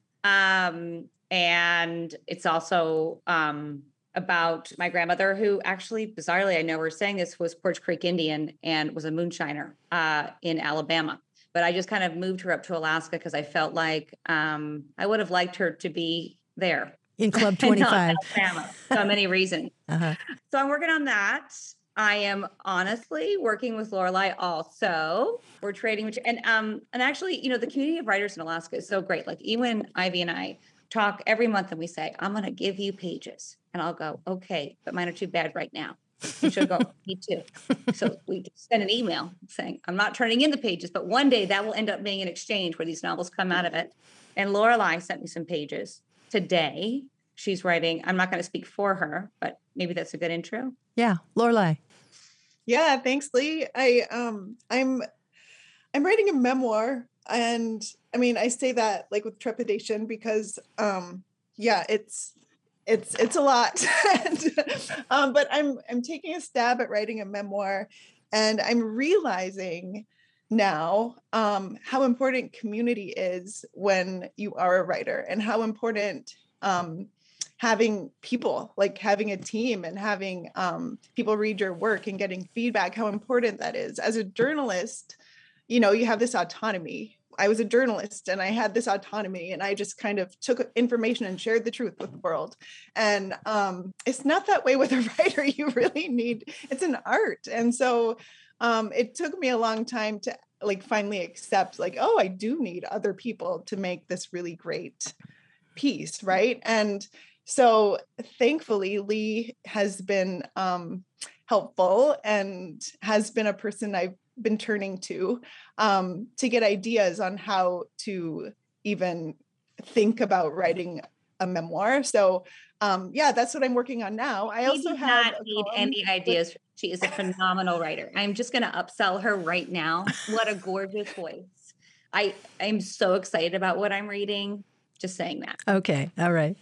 And it's also about my grandmother, who actually, bizarrely, I know we're saying this, was Porch Creek Indian and was a moonshiner in Alabama. But I just kind of moved her up to Alaska because I felt like I would have liked her to be there. In Club 25. Alabama, for many reasons. Uh-huh. So I'm working on that. I am honestly working with Lorelei also. We're trading, and actually, the community of writers in Alaska is so great. Like even Ivy and I talk every month and we say, I'm going to give you pages. And I'll go, okay, but mine are too bad right now. And she'll go, me too. So we just send an email saying, I'm not turning in the pages, but one day that will end up being an exchange where these novels come out of it. And Lorelei sent me some pages today. She's writing, I'm not going to speak for her, but maybe that's a good intro. Yeah, Lorelei. Yeah, thanks, Lee. I'm writing a memoir, and I mean, I say that like with trepidation because yeah, it's a lot. But I'm taking a stab at writing a memoir, and I'm realizing now how important community is when you are a writer, and how important having people, like having a team and having people read your work and getting feedback, how important that is. As a journalist, you have this autonomy. I was a journalist and I had this autonomy, and I just kind of took information and shared the truth with the world. And it's not that way with a writer. You really need, it's an art. And so it took me a long time to like finally accept like, oh, I do need other people to make this really great piece. Right. And so thankfully, Lee has been helpful and has been a person I've been turning to get ideas on how to even think about writing a memoir. So yeah, that's what I'm working on now. I also have not need any ideas. She is a phenomenal writer. I'm just going to upsell her right now. What a gorgeous voice. I'm so excited about what I'm reading. Just saying that. Okay. All right.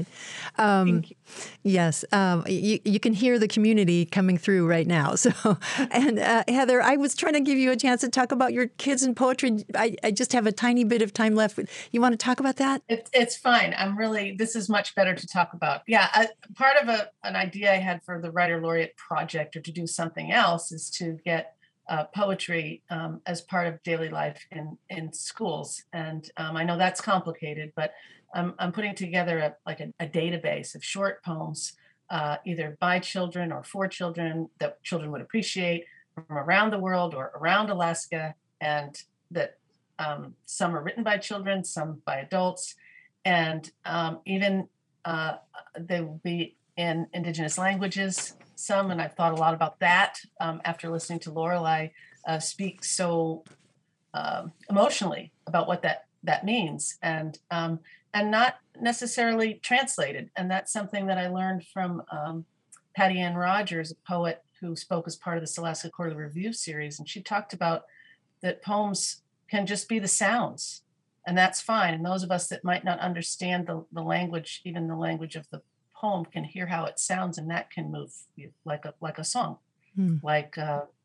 Thank you. Yes. You can hear the community coming through right now. So, and Heather, I was trying to give you a chance to talk about your kids and poetry. I just have a tiny bit of time left. You want to talk about that? It's fine. This is much better to talk about. Yeah. Part of an idea I had for the Writer Laureate Project, or to do something else, is to get poetry as part of daily life in schools. And I know that's complicated, but I'm putting together a database of short poems, either by children or for children, that children would appreciate, from around the world or around Alaska, and that some are written by children, some by adults, and even they will be in Indigenous languages, some, and I've thought a lot about that after listening to Lorelei speak so emotionally about what that means, and not necessarily translated. And that's something that I learned from Patty Ann Rogers, a poet who spoke as part of the Alaska Quarterly Review series, and she talked about that poems can just be the sounds, and that's fine. And those of us that might not understand the language, even the language of the poem, can hear how it sounds, and that can move you like a song, like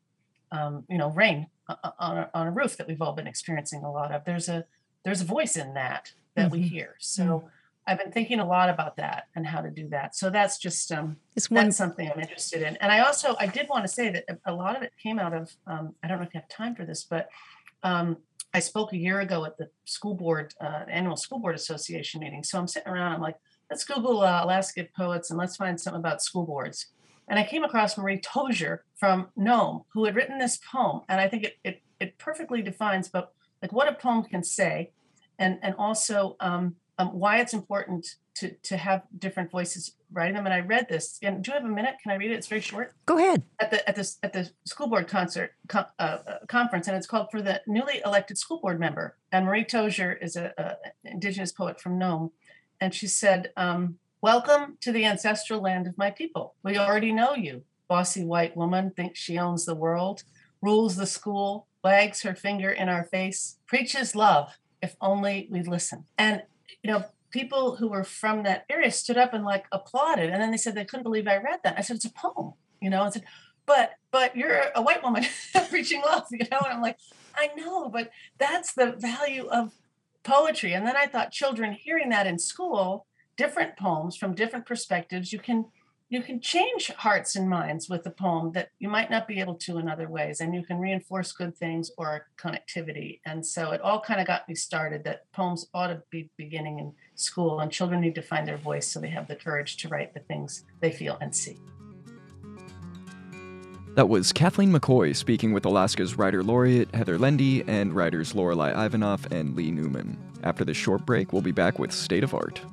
rain on a roof that we've all been experiencing a lot of. There's a voice in that we hear. So I've been thinking a lot about that and how to do that. So that's just that's something I'm interested in. And I did want to say that a lot of it came out of I don't know if you have time for this, but I spoke a year ago at the school board annual school board association meeting. So I'm sitting around, I'm like, let's Google Alaska poets and let's find something about school boards. And I came across Marie Tozier from Nome, who had written this poem. And I think it perfectly defines like what a poem can say, and also why it's important to have different voices writing them. And I read this. And do you have a minute? Can I read it? It's very short. Go ahead. At the school board conference, and it's called "For the Newly Elected School Board Member." And Marie Tozier is a Indigenous poet from Nome. And she said, welcome to the ancestral land of my people. We already know you. Bossy white woman thinks she owns the world, rules the school, wags her finger in our face, preaches love, if only we'd listen. And, people who were from that area stood up and like applauded. And then they said they couldn't believe I read that. I said, it's a poem, I said, but you're a white woman preaching love, and I'm like, I know, but that's the value of poetry. And then I thought, children hearing that in school, different poems from different perspectives, you can change hearts and minds with a poem that you might not be able to in other ways, and you can reinforce good things or connectivity. And so it all kind of got me started that poems ought to be beginning in school, and children need to find their voice so they have the courage to write the things they feel and see. That was Kathleen McCoy speaking with Alaska's Writer Laureate Heather Lendy and writers Lorelei Ivanoff and Lee Newman. After this short break, we'll be back with State of Art.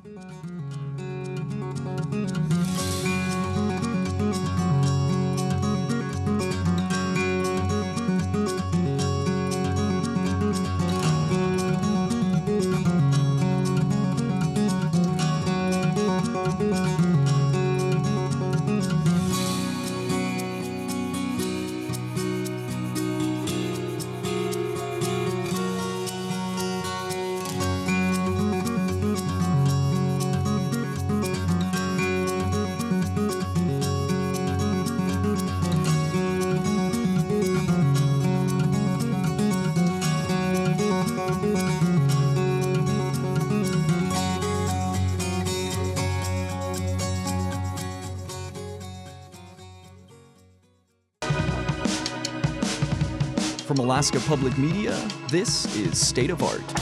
From Alaska Public Media, this is State of Art.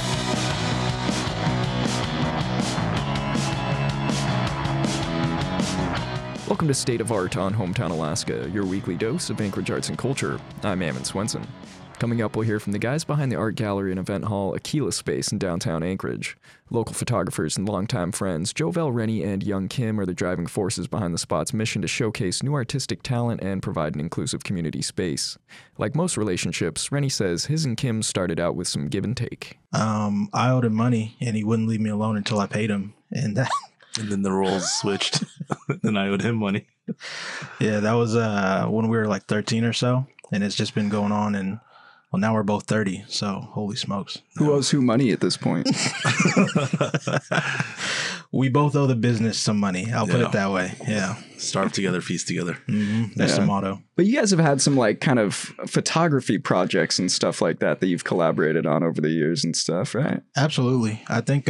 Welcome to State of Art on Hometown Alaska, your weekly dose of Anchorage arts and culture. I'm Ammon Swenson. Coming up, we'll hear from the guys behind the art gallery and event hall Aquila Space in downtown Anchorage. Local photographers and longtime friends Jovel Rennie and Young Kim are the driving forces behind the spot's mission to showcase new artistic talent and provide an inclusive community space. Like most relationships, Rennie says his and Kim's started out with some give and take. I owed him money, and he wouldn't leave me alone until I paid him. And then the roles switched. Then I owed him money. Yeah, that was when we were like 13 or so, and it's just been going on, and well, now we're both 30, so holy smokes. Who owes who money at this point? We both owe the business some money. I'll put it that way. Yeah. Starve together, feast together. Mm-hmm. That's the motto. But you guys have had some like kind of photography projects and stuff like that you've collaborated on over the years and stuff, right? Absolutely. I think,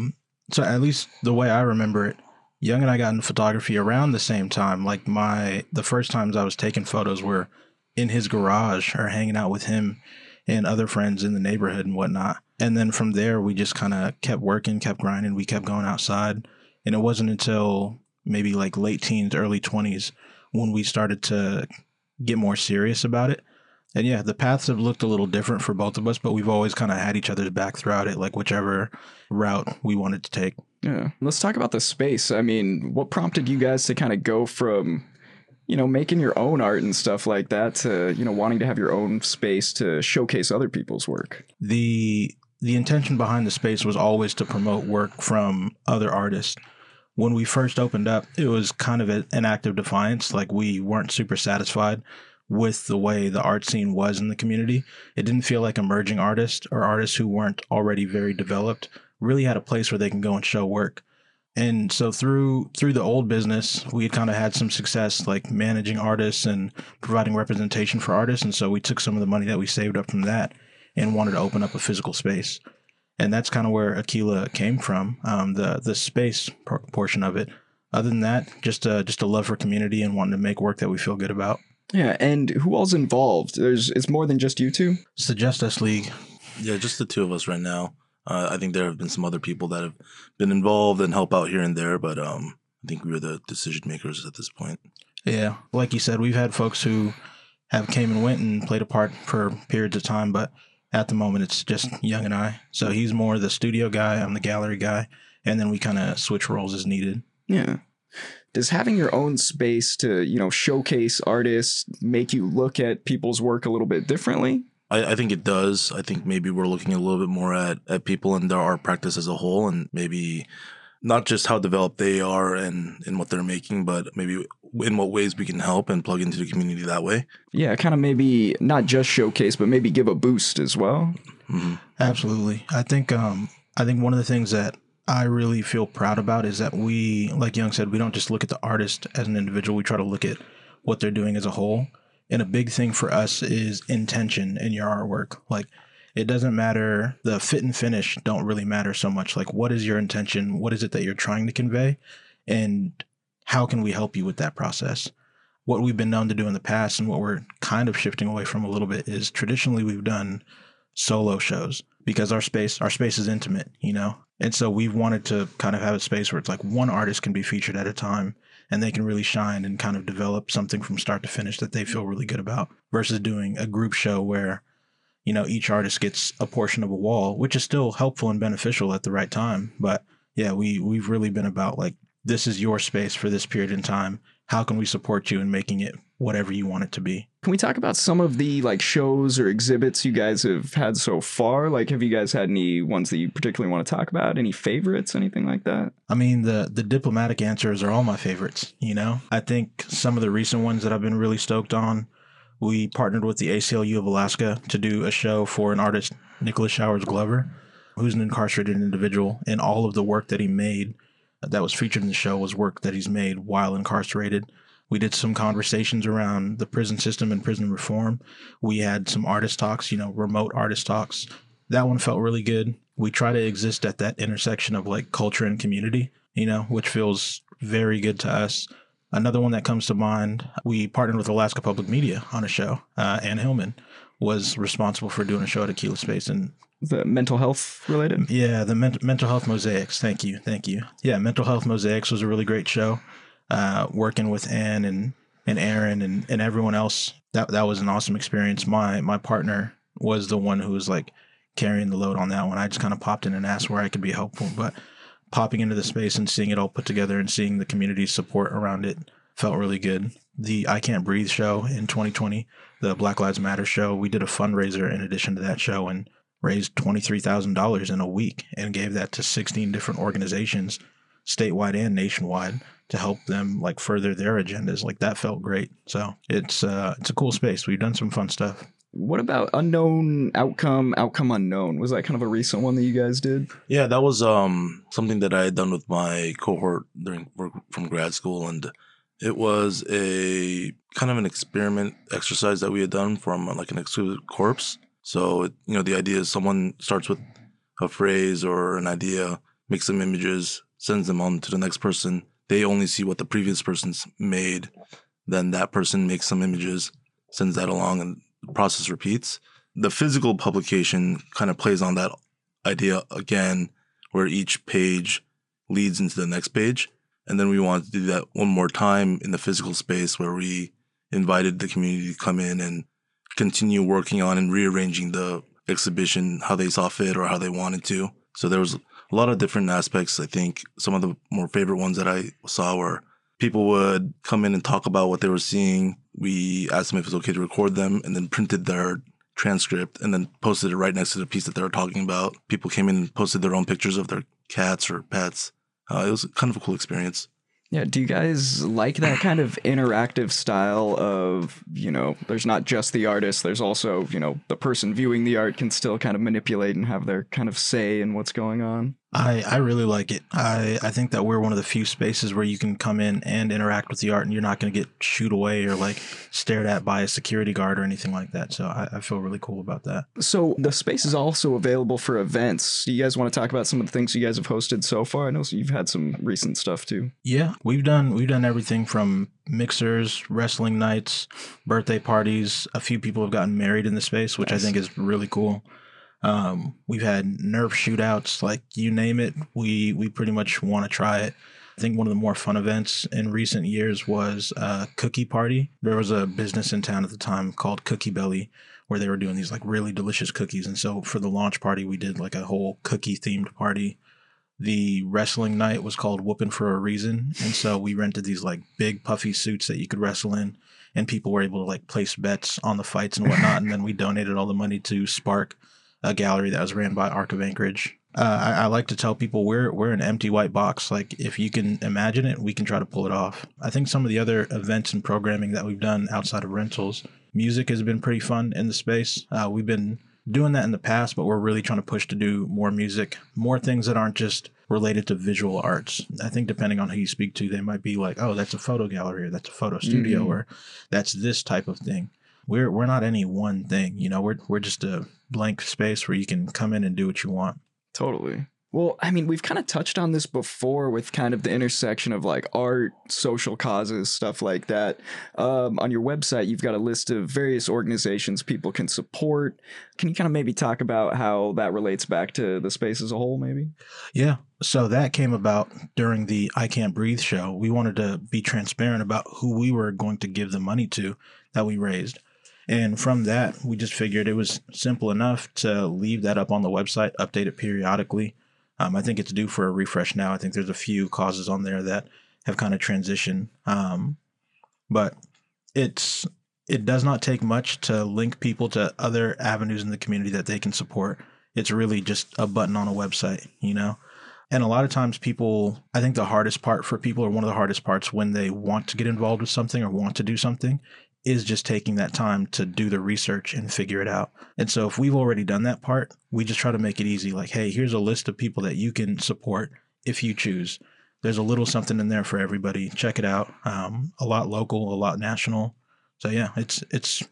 so at least the way I remember it, Young and I got into photography around the same time. Like the first times I was taking photos were in his garage or hanging out with him and other friends in the neighborhood and whatnot. And then from there, we just kind of kept working, kept grinding. We kept going outside. And it wasn't until maybe like late teens, early 20s when we started to get more serious about it. And yeah, the paths have looked a little different for both of us, but we've always kind of had each other's back throughout it, like whichever route we wanted to take. Yeah. Let's talk about the space. I mean, what prompted you guys to kind of go from, making your own art and stuff like that to, wanting to have your own space to showcase other people's work? The intention behind the space was always to promote work from other artists. When we first opened up, it was kind of an act of defiance. Like we weren't super satisfied with the way the art scene was in the community. It didn't feel like emerging artists or artists who weren't already very developed really had a place where they can go and show work. And so through the old business, we had kind of had some success like managing artists and providing representation for artists. And so we took some of the money that we saved up from that and wanted to open up a physical space. And that's kind of where Aquila came from, the space portion of it. Other than that, just a love for community and wanting to make work that we feel good about. Yeah, and who all's involved? It's more than just you two? Suggest Us League. Yeah, just the two of us right now. I think there have been some other people that have been involved and help out here and there, but I think we're the decision makers at this point. Yeah, like you said, we've had folks who have came and went and played a part for periods of time, but at the moment it's just Young and I. So he's more the studio guy, I'm the gallery guy, and then we kind of switch roles as needed. Yeah. Does having your own space to, showcase artists make you look at people's work a little bit differently? I think it does. I think maybe we're looking a little bit more at people and their art practice as a whole, and maybe not just how developed they are and in what they're making, but maybe in what ways we can help and plug into the community that way. Yeah, kind of maybe not just showcase, but maybe give a boost as well. Mm-hmm. Absolutely. I think one of the things that I really feel proud about is that we, like Young said, we don't just look at the artist as an individual. We try to look at what they're doing as a whole. And a big thing for us is intention in your artwork. Like, it doesn't matter, the fit and finish don't really matter so much. Like, what is your intention? What is it that you're trying to convey? And how can we help you with that process? What we've been known to do in the past and what we're kind of shifting away from a little bit is traditionally we've done solo shows because our space is intimate, you know? And so we've wanted to kind of have a space where it's like one artist can be featured at a time and they can really shine and kind of develop something from start to finish that they feel really good about versus doing a group show where, you know, each artist gets a portion of a wall, which is still helpful and beneficial at the right time. But yeah, we've really been about like, this is your space for this period in time. How can we support you in making it whatever you want it to be? Can we talk about some of the like shows or exhibits you guys have had so far? Like, have you guys had any ones that you particularly want to talk about? Any favorites, anything like that? I mean, the diplomatic answers are all my favorites, you know? I think some of the recent ones that I've been really stoked on, we partnered with the ACLU of Alaska to do a show for an artist, Nicholas Showers Glover, who's an incarcerated individual, and all of the work that he made that was featured in the show was work that he's made while incarcerated. We did some conversations around the prison system and prison reform. We had some artist talks, you know, remote artist talks. That one felt really good. We try to exist at that intersection of like culture and community, you know, which feels very good to us. Another one that comes to mind, we partnered with Alaska Public Media on a show. Ann Hillman was responsible for doing a show at Aquila Space. And the mental health related? Yeah, the mental health mosaics. Thank you. Yeah, mental health mosaics was a really great show. Working with Ann and Aaron and everyone else, that was an awesome experience. My partner was the one who was like carrying the load on that one. I just kind of popped in and asked where I could be helpful, but popping into the space and seeing it all put together and seeing the community's support around it felt really good. The I Can't Breathe show in 2020, the Black Lives Matter show, we did a fundraiser in addition to that show and raised $23,000 in a week and gave that to 16 different organizations, statewide and nationwide, to help them like further their agendas. Like that felt great. So it's a cool space. We've done some fun stuff. What about Unknown Outcome Unknown? Was that kind of a recent one that you guys did? Yeah, that was something that I had done with my cohort during work from grad school, and it was a kind of an experiment exercise that we had done from like an exquisite corpse. So, you know, the idea is someone starts with a phrase or an idea, makes some images, sends them on to the next person. They only see what the previous person's made. Then that person makes some images, sends that along, and the process repeats. The physical publication kind of plays on that idea again, where each page leads into the next page. And then we wanted to do that one more time in the physical space where we invited the community to come in and continue working on and rearranging the exhibition how they saw fit or how they wanted to. So there was a lot of different aspects. I think some of the more favorite ones that I saw were people would come in and talk about what they were seeing. We asked them if it was okay to record them and then printed their transcript and then posted it right next to the piece that they were talking about. People came in and posted their own pictures of their cats or pets. It was kind of a cool experience. Yeah, do you guys like that kind of interactive style of, you know, there's not just the artist, there's also, you know, the person viewing the art can still kind of manipulate and have their kind of say in what's going on? I really like it. I think that we're one of the few spaces where you can come in and interact with the art and you're not going to get shooed away or like stared at by a security guard or anything like that. So I feel really cool about that. So the space is also available for events. Do you guys want to talk about some of the things you guys have hosted so far? I know you've had some recent stuff too. Yeah, we've done everything from mixers, wrestling nights, birthday parties. A few people have gotten married in the space, which nice. I think is really cool. We've had Nerf shootouts, like you name it. We pretty much want to try it. I think one of the more fun events in recent years was a cookie party. There was a business in town at the time called Cookie Belly where they were doing these like really delicious cookies. And so for the launch party, we did like a whole cookie themed party. The wrestling night was called Whoopin' for a Reason. And so we rented these like big puffy suits that you could wrestle in. And people were able to like place bets on the fights and whatnot. And then we donated all the money to Spark, a gallery that was ran by Arc of Anchorage. I like to tell people we're an empty white box. Like if you can imagine it, we can try to pull it off. I think some of the other events and programming that we've done outside of rentals, music has been pretty fun in the space. We've been doing that in the past, but we're really trying to push to do more music, more things that aren't just related to visual arts. I think depending on who you speak to, they might be like, oh, that's a photo gallery or that's a photo studio or that's this type of thing. We're not any one thing, you know, we're just a blank space where you can come in and do what you want. Totally. Well, I mean, we've kind of touched on this before with kind of the intersection of like art, social causes, stuff like that. On your website, you've got a list of various organizations people can support. Can you kind of maybe talk about how that relates back to the space as a whole, maybe? Yeah. So that came about during the I Can't Breathe show. We wanted to be transparent about who we were going to give the money to that we raised. And from that, we just figured it was simple enough to leave that up on the website, update it periodically. I think it's due for a refresh now. I think there's a few causes on there that have kind of transitioned. But it does not take much to link people to other avenues in the community that they can support. It's really just a button on a website, you know? And a lot of times people, I think the hardest part for people, or one of the hardest parts when they want to get involved with something or want to do something, is just taking that time to do the research and figure it out. And so if we've already done that part, we just try to make it easy. Like, hey, here's a list of people that you can support if you choose. There's a little something in there for everybody. Check it out. A lot local, a lot national. So yeah, it's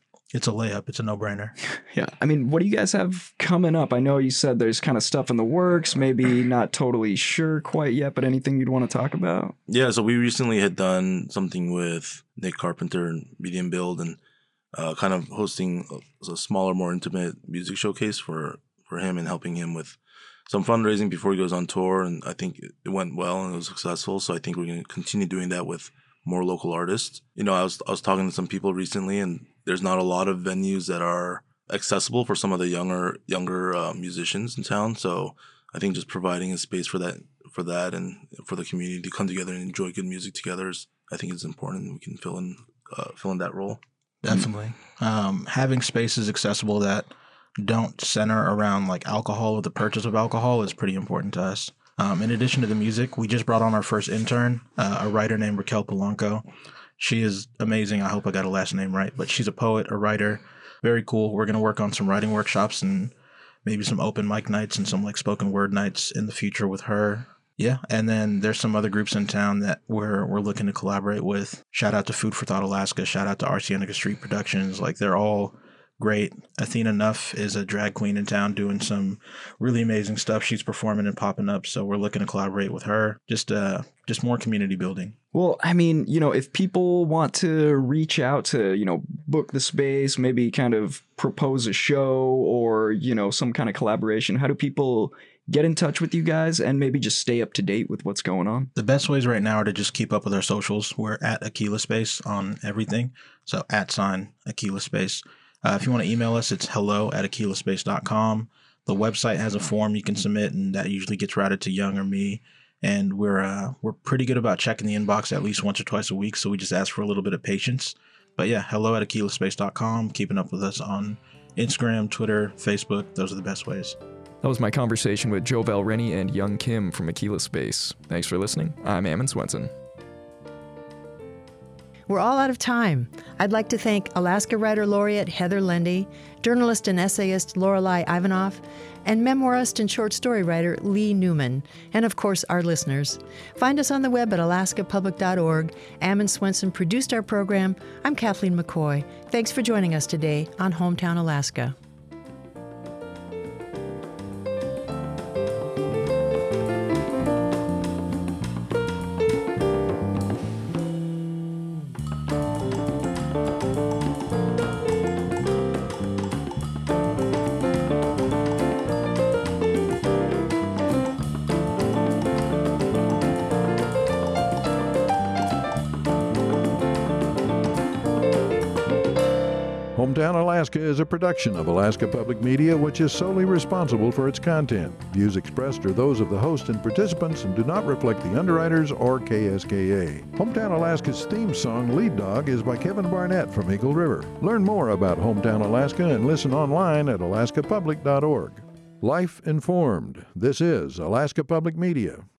a layup. It's a no-brainer. Yeah. I mean, what do you guys have coming up? I know you said there's kind of stuff in the works, maybe not totally sure quite yet, but anything you'd want to talk about? Yeah, so we recently had done something with Nick Carpenter and Medium Build, and kind of hosting a smaller, more intimate music showcase for him and helping him with some fundraising before he goes on tour. And I think it went well and it was successful. So I think we're going to continue doing that with more local artists. You know, I was talking to some people recently, and there's not a lot of venues that are accessible for some of the younger musicians in town. So I think just providing a space for that and for the community to come together and enjoy good music together I think it's important, and we can fill in that role. Definitely. Having spaces accessible that don't center around like alcohol or the purchase of alcohol is pretty important to us. In addition to the music, we just brought on our first intern, a writer named Raquel Polanco. She is amazing. I hope I got her last name right, but she's a poet, a writer. Very cool. We're going to work on some writing workshops and maybe some open mic nights and some like spoken word nights in the future with her. Yeah. And then there's some other groups in town that we're looking to collaborate with. Shout out to Food for Thought Alaska. Shout out to Arsenica Street Productions. Like, they're all great. Athena Nuff is a drag queen in town doing some really amazing stuff. She's performing and popping up. So we're looking to collaborate with her. Just more community building. Well, I mean, you know, if people want to reach out to, you know, book the space, maybe kind of propose a show or, you know, some kind of collaboration, how do people get in touch with you guys and maybe just stay up to date with what's going on? The best ways right now are to just keep up with our socials. We're at Aquila Space on everything. So @Aquila Space. If you want to email us, it's hello@aquilaspace.com. The website has a form you can submit, and that usually gets routed to Young or me. And we're pretty good about checking the inbox at least once or twice a week, so we just ask for a little bit of patience. But yeah, hello@aquilaspace.com. Keeping up with us on Instagram, Twitter, Facebook. Those are the best ways. That was my conversation with Jovel Rennie and Young Kim from Aquila Space. Thanks for listening. I'm Ammon Swenson. We're all out of time. I'd like to thank Alaska Writer Laureate Heather Lendy, journalist and essayist Lorelei Ivanoff, and memoirist and short story writer Lee Newman, and of course our listeners. Find us on the web at alaskapublic.org. Ammon Swenson produced our program. I'm Kathleen McCoy. Thanks for joining us today on Hometown Alaska. Hometown Alaska is a production of Alaska Public Media, which is solely responsible for its content. Views expressed are those of the host and participants and do not reflect the underwriters or KSKA. Hometown Alaska's theme song, Lead Dog, is by Kevin Barnett from Eagle River. Learn more about Hometown Alaska and listen online at alaskapublic.org. Life informed. This is Alaska Public Media.